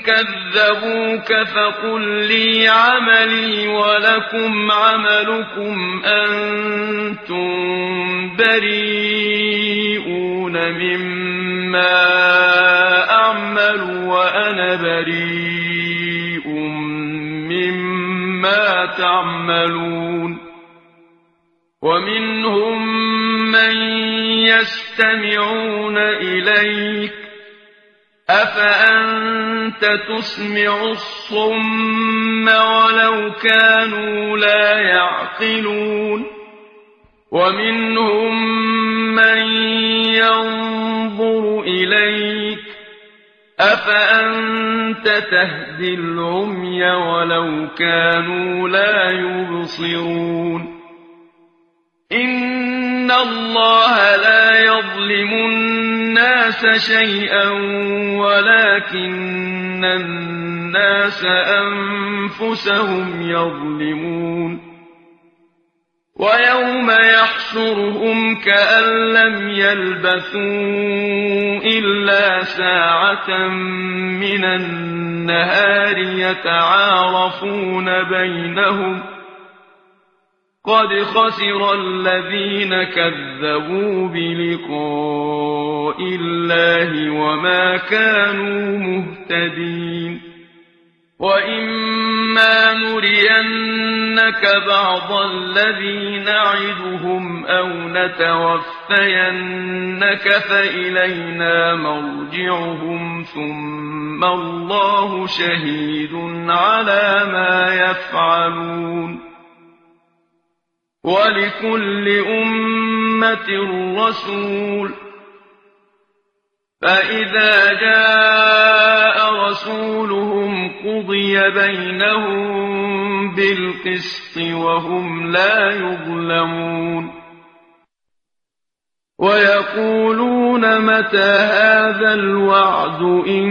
كذبوك فقل لي عملي ولكم عملكم أنتم بريئون مما أعمل وأنا بريء مما تعملون ومنهم من يستمعون إليك أفأنت تسمع الصم ولو كانوا لا يعقلون ومنهم من ينظر إليك أفأنت تهدي العمي ولو كانوا لا يبصرون إن الله لا يظلم الناس شيئا ولكن الناس أنفسهم يظلمون ويوم يحشرهم كأن لم يلبثوا إلا ساعة من النهار يتعارفون بينهم قد خسر الذين كذبوا بلقاء الله وما كانوا مهتدين وإما نرينك بعض الذي نعدهم أو نتوفينك فإلينا مرجعهم ثم الله شهيد على ما يفعلون ولكل أمة رسول فإذا جاء رسولهم قضي بينهم بالقسط وهم لا يظلمون ويقولون متى هذا الوعد إن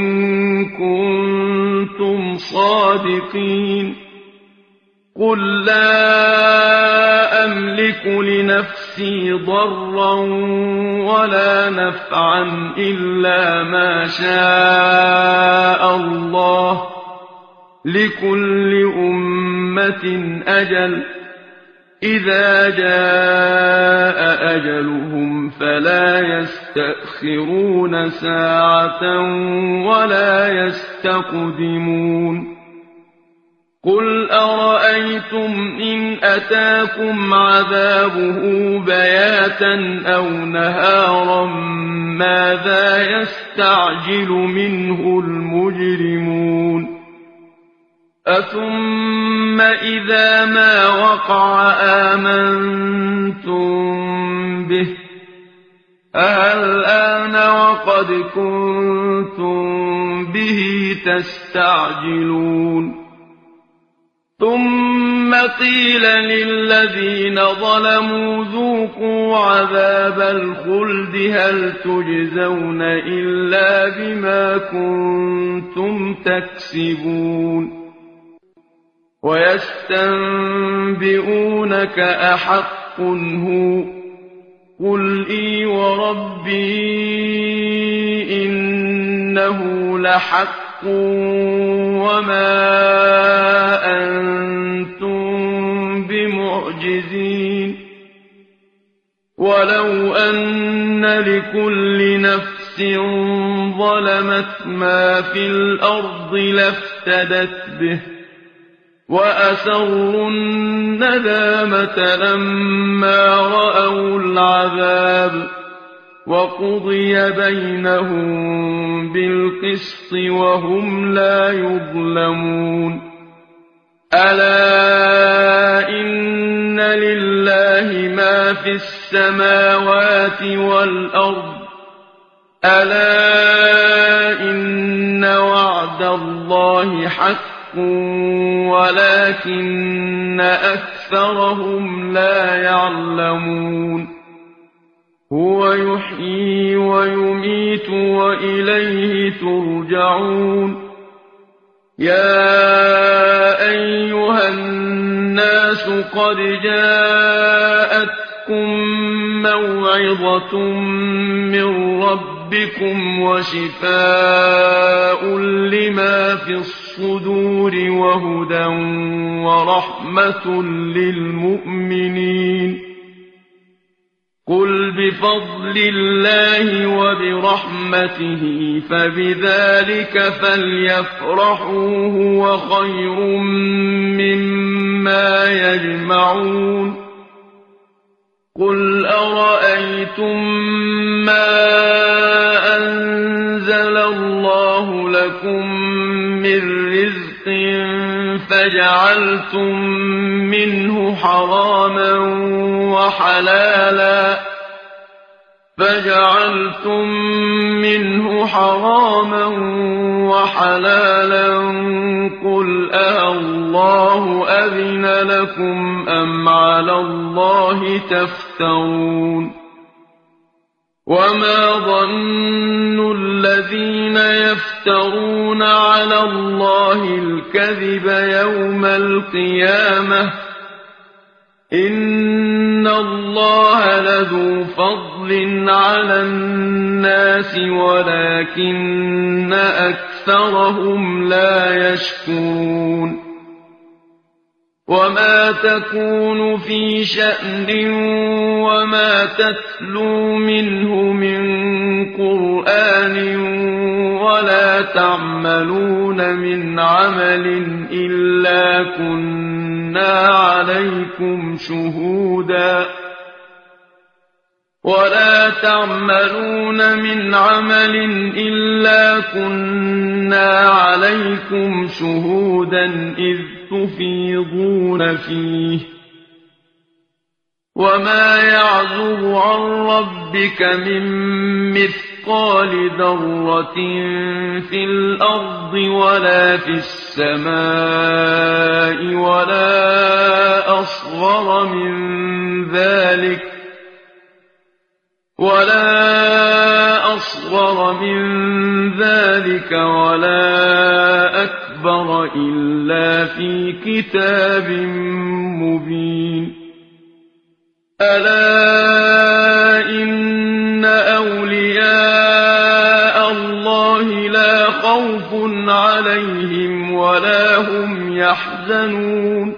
كنتم صادقين قل لا أملك لنفسي ضرا ولا نفعا إلا ما شاء الله لكل أمة أجل إذا جاء أجلهم فلا يستأخرون ساعة ولا يستقدمون قل أرأيتم إن أتاكم عذابه بياتا أو نهارا ماذا يستعجل منه المجرمون أثم إذا ما وقع آمنتم به الآن وقد كنتم به تستعجلون ثم قيل للذين ظلموا ذوقوا عذاب الخلد هل تجزون إلا بما كنتم تكسبون ويستنبئونك أحق هو قل إي وربي إنه لحق وما أنتم بمعجزين ولو أن لكل نفس ظلمت ما في الأرض لافتدت به وأسروا الندامة لما رأوا العذاب وقضي بينهم بالقسط وهم لا يظلمون ألا إن لله ما في السماوات والأرض ألا إن وعد الله حق ولكن أكثرهم لا يعلمون هو يحيي ويميت وإليه ترجعون يا أيها الناس قد جاءتكم موعظة من ربكم وشفاء لما ما في الصدور وهدى ورحمة للمؤمنين قل بفضل الله وبرحمته فبذلك فليفرحوا هو خير مما يجمعون قل أرأيتم ما أنزل الله لكم من رزق فجعلتم منه حراما وحلالا قل الله أذن لكم أم على الله تفترون وما ظن الذين يفترون على الله الكذب يوم القيامة إن الله لذو فضل على الناس ولكن أكثرهم لا يشكرون وما تكون في شأن وما تتلو منه من قرآن ولا تعملون من عمل إلا كنا عليكم شهودا إذ تفيضون فيه وما يعزب عن ربك من مثقال ذرة في الأرض ولا في السماء ولا أصغر من ذلك ولا أكبر إلا في كتاب مبين ألا إن أولياء الله لا خوف عليهم ولا هم يحزنون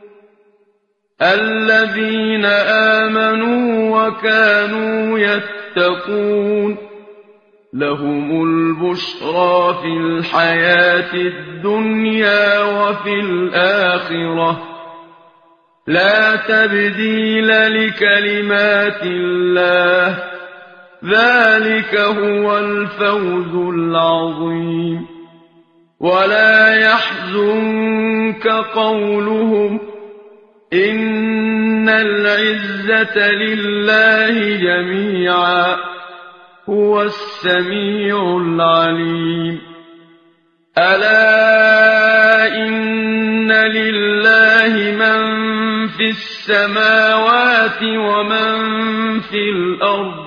الذين آمنوا وكانوا يتقون لهم البشرى في الحياة الدنيا وفي الآخرة لا تبديل لكلمات الله ذلك هو الفوز العظيم ولا يحزنك قولهم إن العزة لله جميعا هو السميع العليم ألا إن لله من في السماوات ومن في الأرض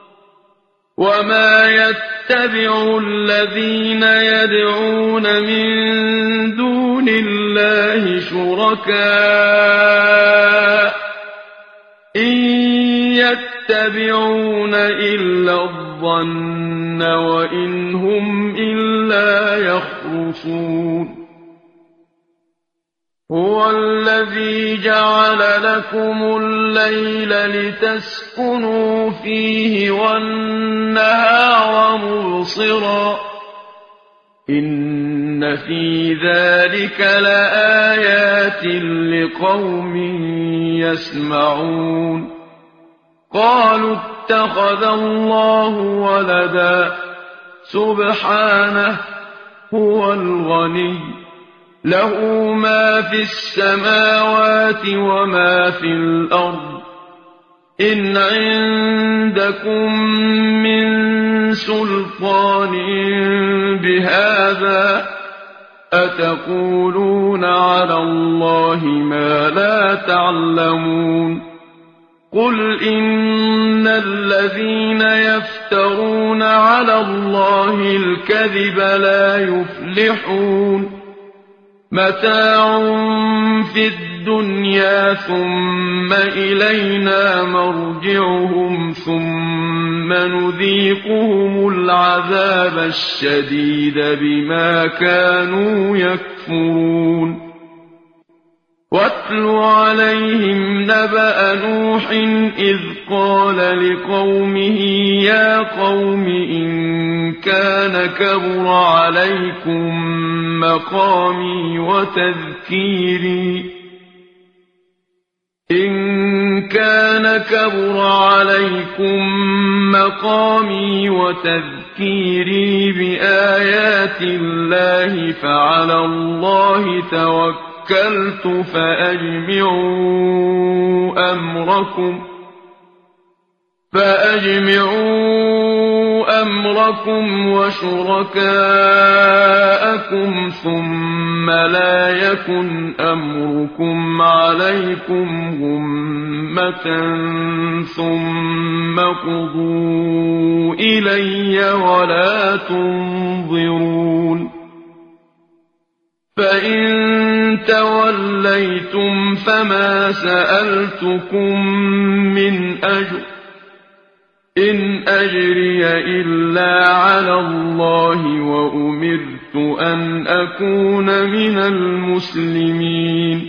وما يتبع الذين يدعون من دون الله شركاء إن يتبعون إلا الظن وإن هم إلا يخرصون هو الذي جعل لكم الليل لتسكنوا فيه والنهار مبصرا إن في ذلك لآيات لقوم يسمعون قالوا اتخذ الله ولدا سبحانه هو الغني له ما في السماوات وما في الأرض إن عندكم من سلطان بهذا أتقولون على الله ما لا تعلمون قل إن الذين يفترون على الله الكذب لا يفلحون متاع في الدنيا ثم إلينا مرجعهم ثم نذيقهم العذاب الشديد بما كانوا يكفرون واتل عليهم نبأ نوح إذ قال لقومه يا قوم إن كان كبر عليكم مقامي وتذكيري بآيات الله فعلى الله توكلت فأجمعوا أمركم وشركاءكم ثم لا يكن أمركم عليكم غمة ثم قضوا إلي ولا تنظرون فإن توليتم فما سألتكم من أجر إن أجري إلا على الله وأمرت أن أكون من المسلمين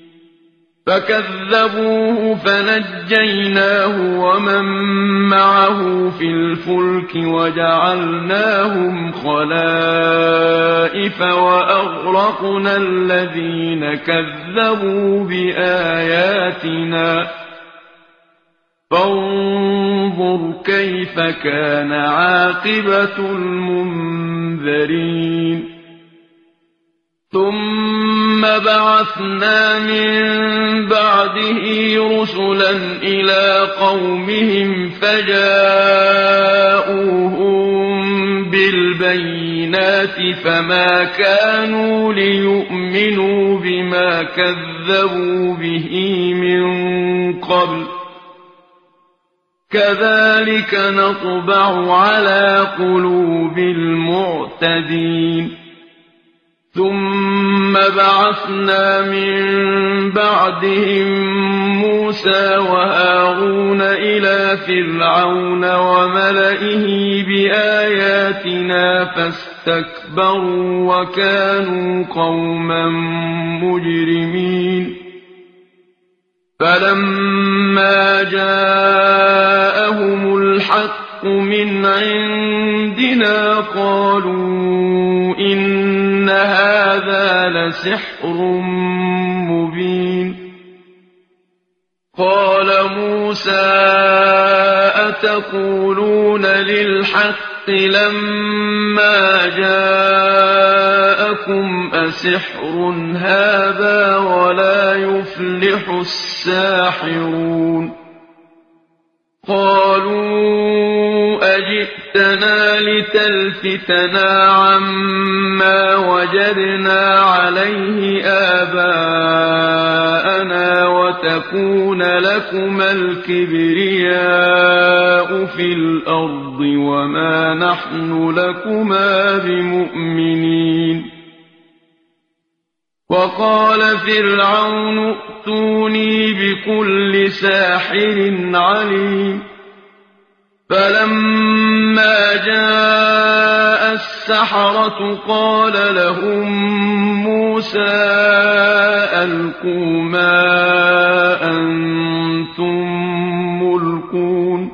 فكذبوه فنجيناه ومن معه في الفلك وجعلناهم خلائف وأغرقنا الذين كذبوا بآياتنا فانظر كيف كان عاقبة المنذرين ثم بعثنا من بعده رسلا إلى قومهم فجاءوهم بالبينات فما كانوا ليؤمنوا بما كذبوا به من قبل كذلك نطبع على قلوب المعتدين ثم بعثنا من بعدهم موسى وهارون إلى فرعون وملئه بآياتنا فاستكبروا وكانوا قوما مجرمين فلما جاءهم الحق من عندنا قالوا إن هذا لسحر مبين قال موسى أتقولون للحق لما جاءكم أسحر هذا ولا يفلح الساحرون قالوا أجئتنا لتلفتنا عما وجدنا عليه آباءنا وتكون لكما الكبرياء في الأرض وما نحن لكما بمؤمنين وقال فرعون ائتوني بكل ساحر عليم فلما جاء السحرة قال لهم موسى ألقوا ما أنتم ملقون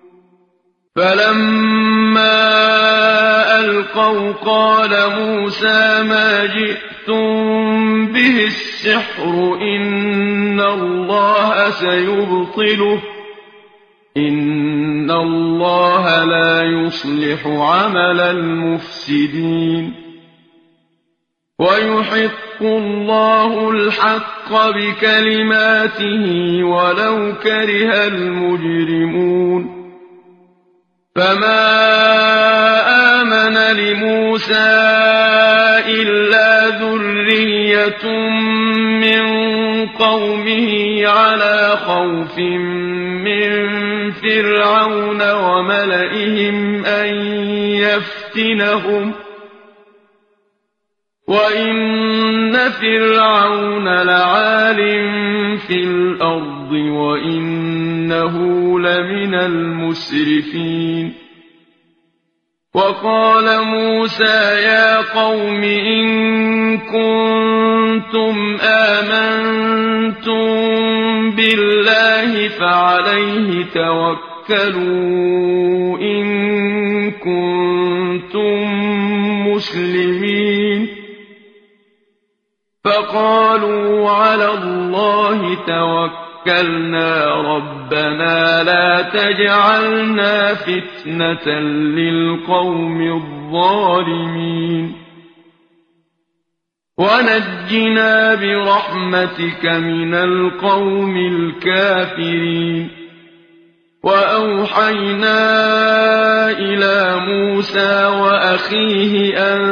فلما ألقوا قال موسى ما جئتم به السحر إن الله سيبطله إن الله لا يصلح عمل المفسدين ويحق الله الحق بكلماته ولو كره المجرمون فما آمن لموسى إلا ذرية من قومه على خوف من فرعون وملئهم أن يفتنهم وإن فرعون لعال في الأرض وإنه لمن المسرفين وقال موسى يا قوم إن كنتم آمنتم بالله فعليه توكلوا إن كنتم مسلمين فقالوا على الله توكلنا ربنا لا تجعلنا فتنة للقوم الظالمين ونجنا برحمتك من القوم الكافرين وأوحينا إلى موسى وأخيه أن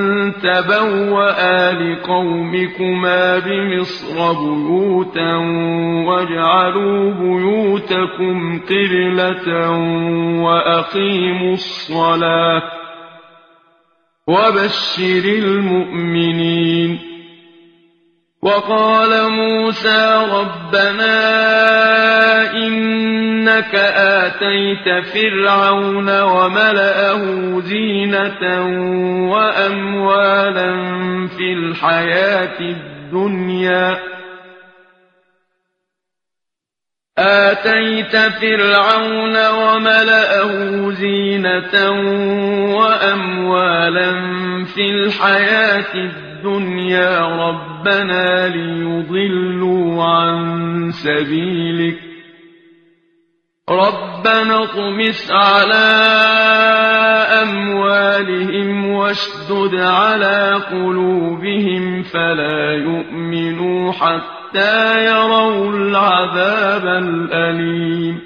تبوأ لقومكما بمصر بيوتا واجعلوا بيوتكم قبلة وأقيموا الصلاة وبشر المؤمنين وقال موسى ربنا إنك آتيت فرعون وملأه زينة وأموالا في الحياة الدنيا آتيت فرعون وملأه زينة وأموالا في الحياة الدنيا ربنا ليضلوا عن سبيلك ربنا اطمس على أموالهم واشدد على قلوبهم فلا يؤمنوا حتى يروا العذاب الأليم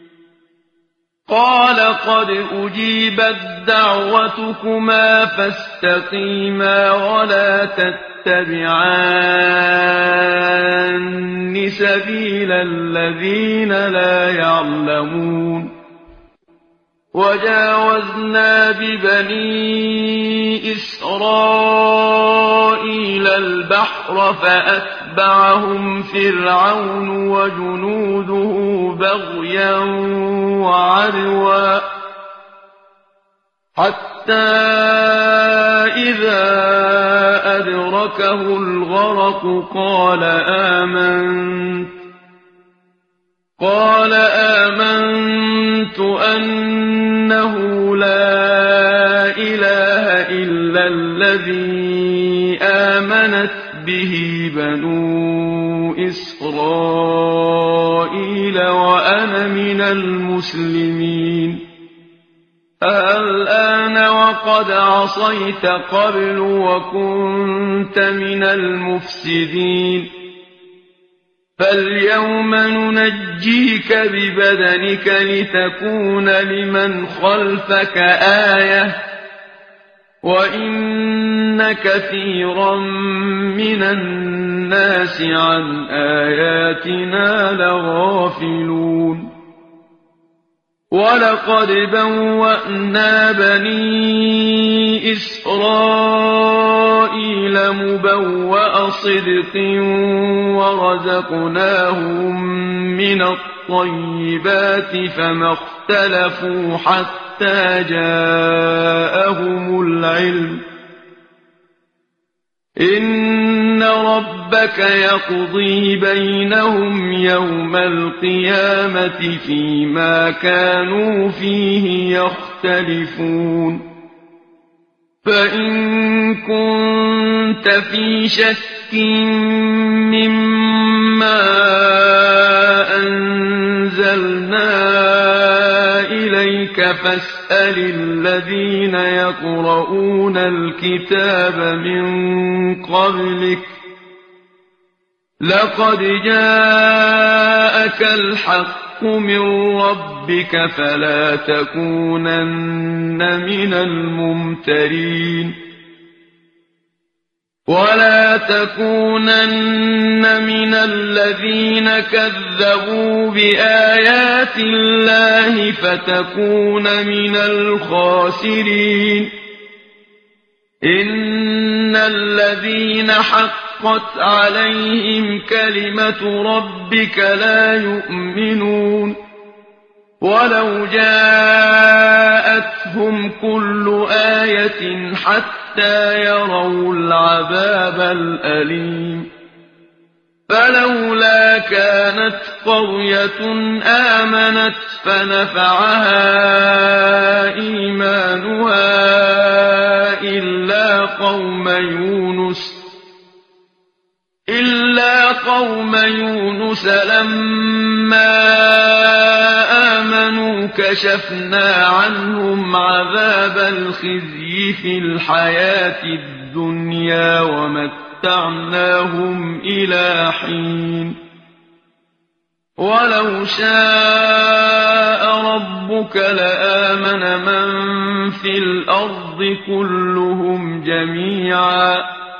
قال قد أجيبت دعوتكما فاستقيما ولا تتبعان سبيل الذين لا يعلمون وجاوزنا ببني إسرائيل البحر فأتبعهم فرعون وجنوده بغيا وعدوا حتى إذا أدركه الغرق قال آمنت أنه لا إله إلا الذي آمنت به بنو إسرائيل وأنا من المسلمين الآن وقد عصيت قبل وكنت من المفسدين فاليوم ننجيك ببدنك لتكون لمن خلفك آية وإن كثيرا من الناس عن آياتنا لغافلون ولقد بوأنا بني إسرائيل مبوأ صدق ورزقناهم من الطيبات فما اختلفوا حتى جاءهم العلم إن ربك يقضي بينهم يوم القيامة فيما كانوا فيه يختلفون فإن كنت في شك مما أنزلنا إليك فاسأل الذين يقرؤون الكتاب من قبلك لقد جاءك الحق من ربك فلا تكونن من الممترين ولا تكونن من الذين كذبوا بآيات الله فتكون من الخاسرين إن الذين حق حقت عليهم كلمة ربك لا يؤمنون ولو جاءتهم كل آية حتى يروا العذاب الأليم فلولا كانت قرية آمنت فنفعها إيمانها إلا قوم يونس لما آمنوا كشفنا عنهم عذاب الخزي في الحياة الدنيا ومتعناهم إلى حين ولو شاء ربك لآمن من في الأرض كلهم جميعا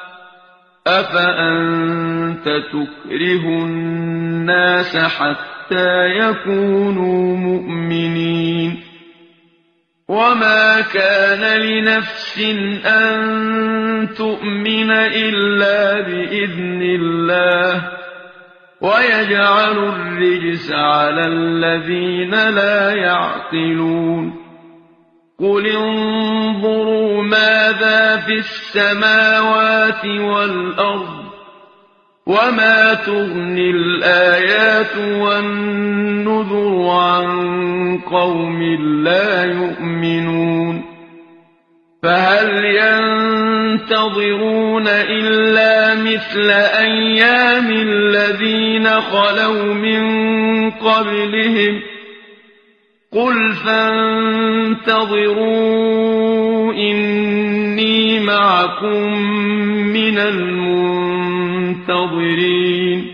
أفأنت تكره الناس حتى يكونوا مؤمنين وما كان لنفس أن تؤمن إلا بإذن الله ويجعل الرجس على الذين لا يعقلون قل انظروا ماذا في السماوات والأرض وما تغني الآيات والنذر عن قوم لا يؤمنون فهل ينتظرون إلا مثل أيام الذين خلوا من قبلهم قل فانتظروا إني معكم من المنتظرين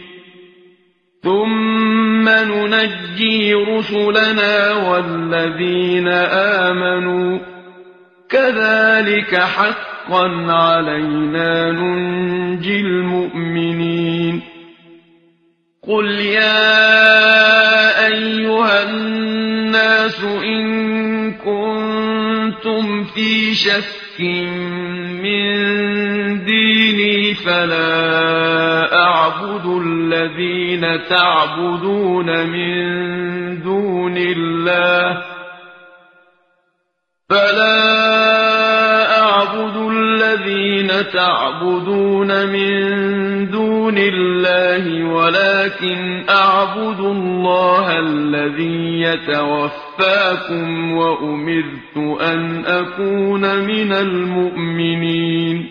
ثم ننجي رسلنا والذين آمنوا كذلك حقا علينا ننجي المؤمنين قل يا أيها الناس إن كنتم في شك من ديني فلا أعبد الذين تعبدون من دون الله ولكن أعبد الله الذي يتوفاكم وأمرت أن أكون من المؤمنين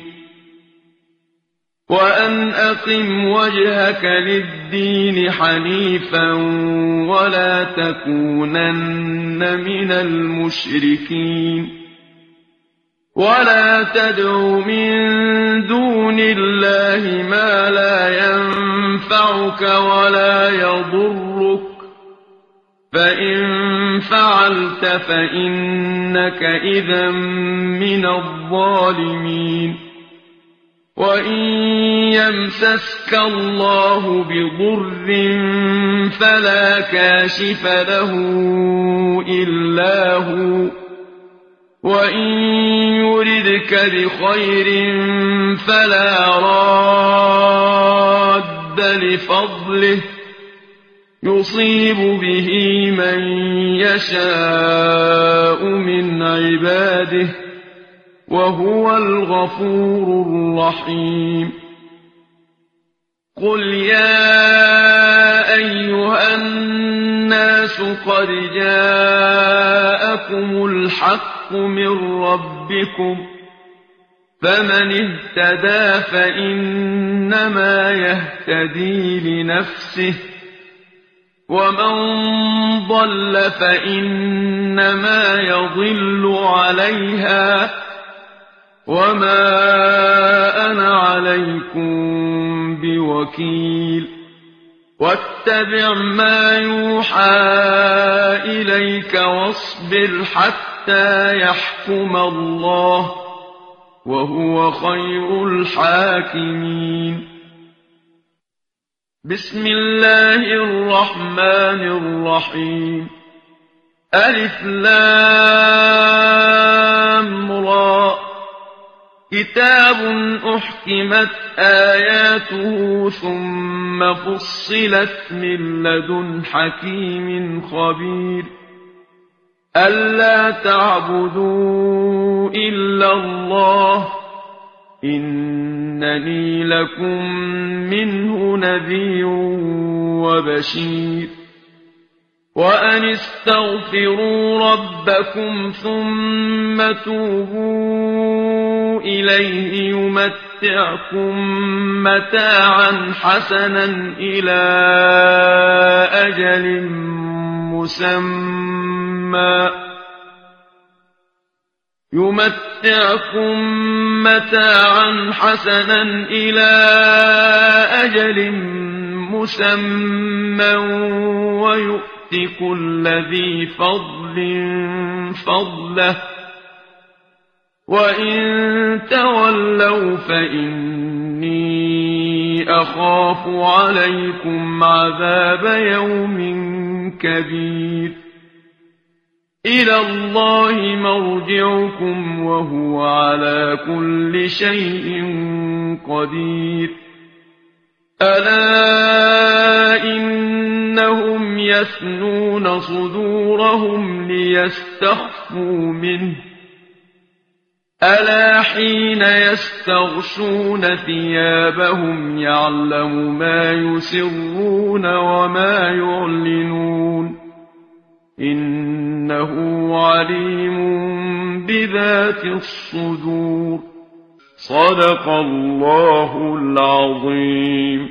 وأن أقم وجهك للدين حنيفا ولا تكونن من المشركين ولا تدع من دون الله ما لا ينفعك ولا يضرك فإن فعلت فإنك إذا من الظالمين وإن يمسسك الله بضر فلا كاشف له إلا هو وإن يردك بخير فلا راد لفضله يصيب به من يشاء من عباده وهو الغفور الرحيم قل يا أيها الناس قد جاءكم الحق من ربكم فمن اهتدى فإنما يهتدي لنفسه ومن ضل فإنما يضل عليها وما أنا عليكم بوكيل واتبع ما يوحى إليك واصبر حتى يحكم الله وهو خير الحاكمين بسم الله الرحمن الرحيم ألف لام را كتاب أحكمت آياته ثم فصلت من لدن حكيم خبير ألا تعبدوا إلا الله إنني لكم منه نذير وبشير وأن استغفروا ربكم ثم توبوا إليه يمتعكم متاعا حسنا إلى أجل مسمى ويؤت كل ذي فضل فضله وإن تولوا فإني أخاف عليكم عذاب يوم كبير إلى الله مرجعكم وهو على كل شيء قدير ألا إنهم يثنون صدورهم ليستخفوا منه ألا حين يستغشون ثيابهم يعلم ما يسرون وما يعلنون إنه عليم بذات الصدور صدق الله العظيم.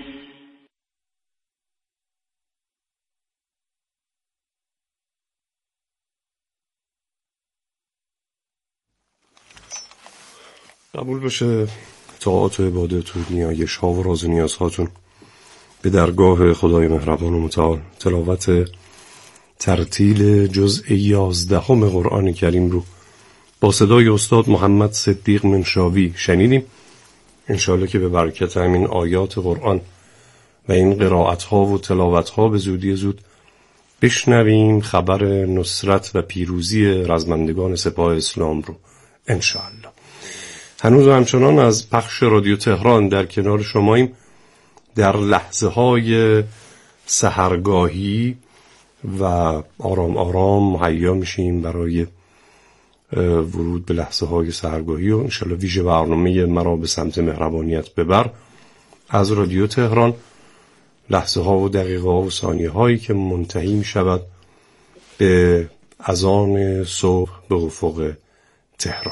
قبول بشه طاعات و عبادت و نیایش ها و راز و نیازهاتون به درگاه خدای مهربان و متعال. تلاوت ترتیل جزء 11 قرآن کریم رو با صدای استاد محمد صدیق منشاوی شنیدیم. انشاءالله که به برکت همین آیات قرآن و این قرائت ها و تلاوت ها به زودی زود بشنویم خبر نصرت و پیروزی رزمندگان سپاه اسلام رو انشاءالله. هنوز همچنان از پخش رادیو تهران در کنار شماییم. در لحظه های سحرگاهی و آرام آرام مهیا میشیم برای ورود به لحظه های سحرگاهی و انشالله ویژه برنامه مرا به سمت مهربانیت ببر از رادیو تهران. لحظه ها و دقیقه ها و ثانیه هایی که منتهی می شود به اذان صبح به افق تهران.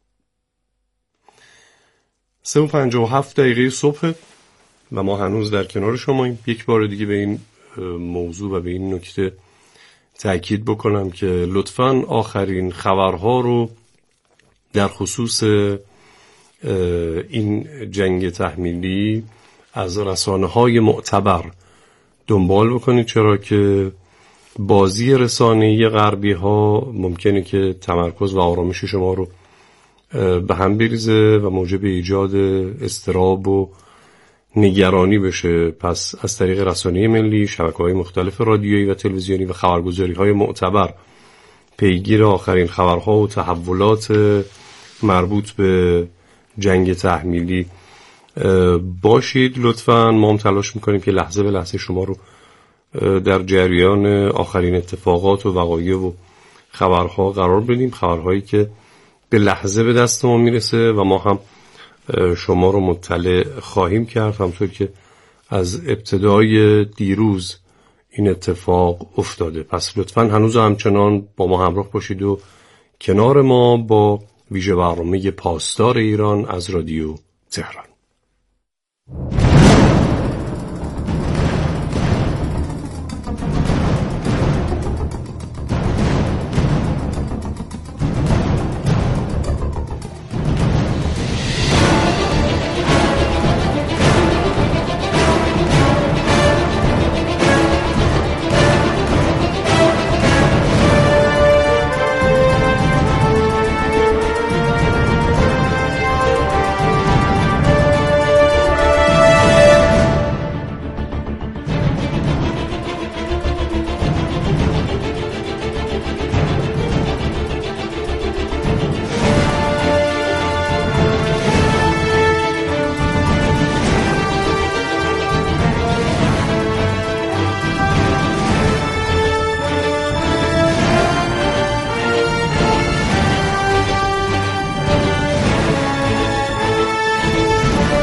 3:57 صبح و ما هنوز در کنار شماییم. یک بار دیگه به این موضوع و به این نکته تأکید بکنم که لطفاً آخرین خبرها رو در خصوص این جنگ تحمیلی از رسانه‌های معتبر دنبال بکنید، چرا که بازی رسانه‌ای غربی‌ها ممکنه که تمرکز و آرامش شما رو به هم بریزه و موجب ایجاد اضطراب و نگرانی بشه. پس از طریق رسانه ملی، شبکه‌های مختلف رادیویی و تلویزیونی و خبرگزاری‌های معتبر پیگیر آخرین خبرها و تحولات مربوط به جنگ تحمیلی باشید. لطفاً ما هم تلاش می‌کنیم که لحظه به لحظه شما رو در جریان آخرین اتفاقات و وقایع و خبرها قرار بدیم، خبرهایی که به لحظه به دست ما میرسه و ما هم شما رو مطلع خواهیم کرد، همطور که از ابتدای دیروز این اتفاق افتاده. پس لطفاً هنوز همچنان با ما همراه باشید و کنار ما با ویژه برنامه پاسدار ایران از رادیو تهران.